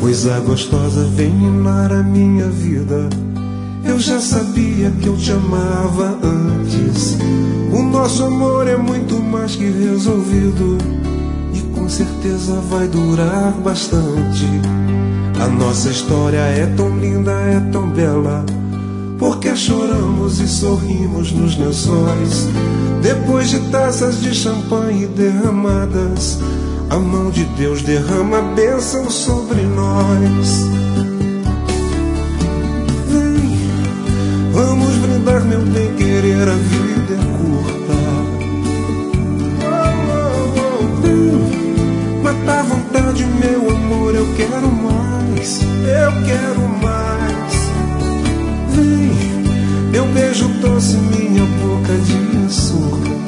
coisa gostosa vem minar a minha vida. Eu já sabia que eu te amava antes. O nosso amor é muito mais que resolvido e com certeza vai durar bastante. A nossa história é tão linda, é tão bela, porque choramos e sorrimos nos lençóis. Depois de taças de champanhe derramadas, a mão de Deus derrama bênção sobre nós. Vem, vamos brindar, meu bem querer, a vida é curta. Vem, mata a vontade, meu amor, eu quero mais, eu quero mais. Vem, meu beijo doce, minha boca de açúcar.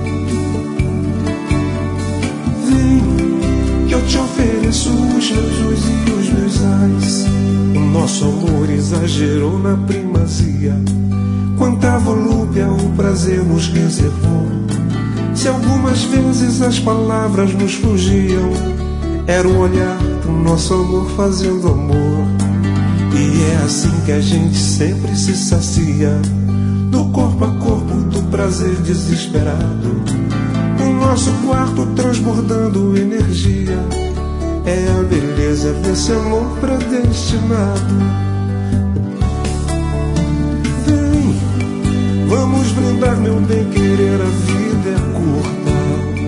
Vem, que eu te ofereço os meus us e os meus ais. O nosso amor exagerou na primazia. Quanta volúpia o prazer nos reservou. Se algumas vezes as palavras nos fugiam, era o olhar do nosso amor fazendo amor. E é assim que a gente sempre se sacia, do corpo a corpo, do prazer desesperado. O nosso quarto transbordando energia, é a beleza desse amor predestinado. Vem, vamos brindar, meu bem querer, a vida é curta.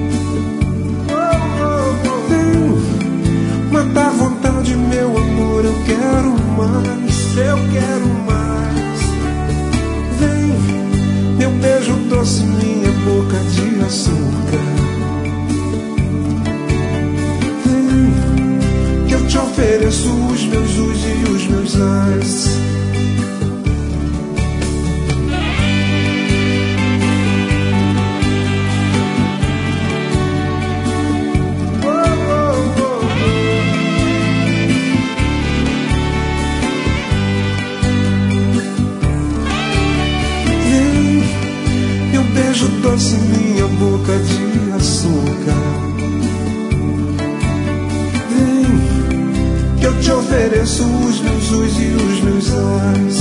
Vem, mata a vontade, meu amor, eu quero mais, eu quero mais. Vem, meu beijo doce, minha boca de açúcar. Vem, que eu te ofereço os meus us e os meus ais. Beijo doce, minha boca de açúcar. Vem, que eu te ofereço os meus us e os meus ais.